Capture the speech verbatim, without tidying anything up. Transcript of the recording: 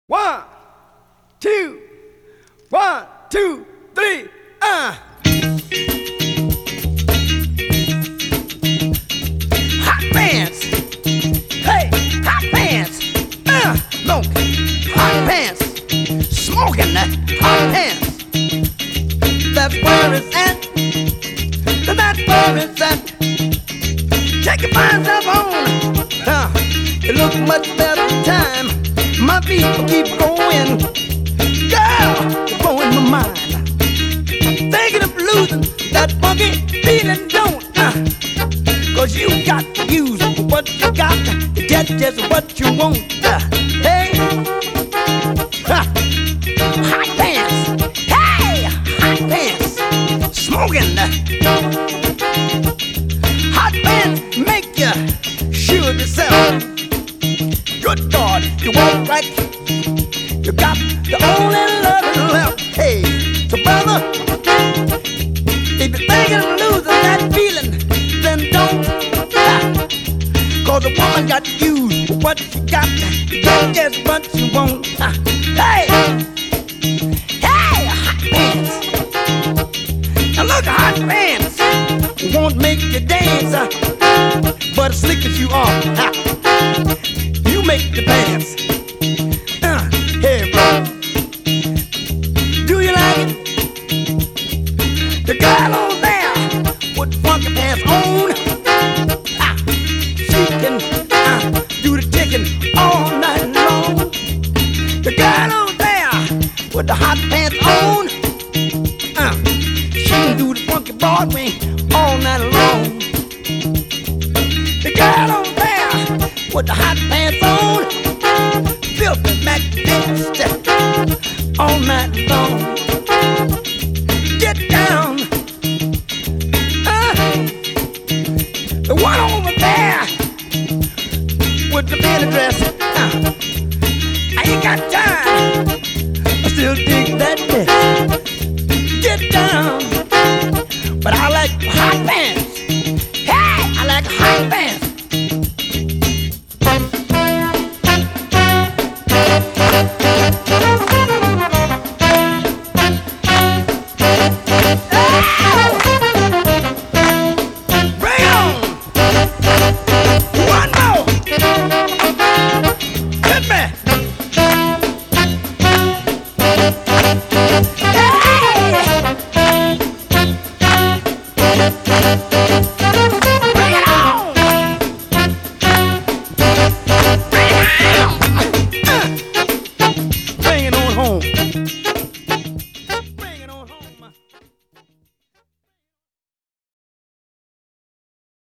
One, two, one, two, three, uh. Hot pants, hey, hot pants, uh, smoking, hot pants, smoking that hot pants. That's where it's at, that's where it's at. Take your fine stuff on, uh, it looks much better in time. My feet keep going, girl, you're blowing my mind. Thinking of losing that funky feeling, don't uh, Cause you got to use what you got to get just what you want. uh, Hey, ha. Hot pants, hey, hot pants, smoking. Hot pants make you sure yourself. Good God, you walk right, you got the only love left. Hey, so brother, if you're thinking of losing that feeling, then don't. Ah, Cause a woman got to use what she got, to get just what she want. Ah, hey, hey, hot pants. Now look, hot pants won't make you dance, uh, but as slick as you are, ah, you make the pants. Uh, hey, bro, do you like it? The girl over there with the funky pants on, ah, she can uh, do the ticking all night long. The girl over there with the hot pants on, uh, she can do the funky Broadway all night long. The girl over there with the hot pants on, filthy Mac dance all night long. Get down, uh, the one over there with the penny dress, uh, I ain't got time, I still dig that dress. Get down, but I like hot pants. Hey, I like hot pants. Bring it on home.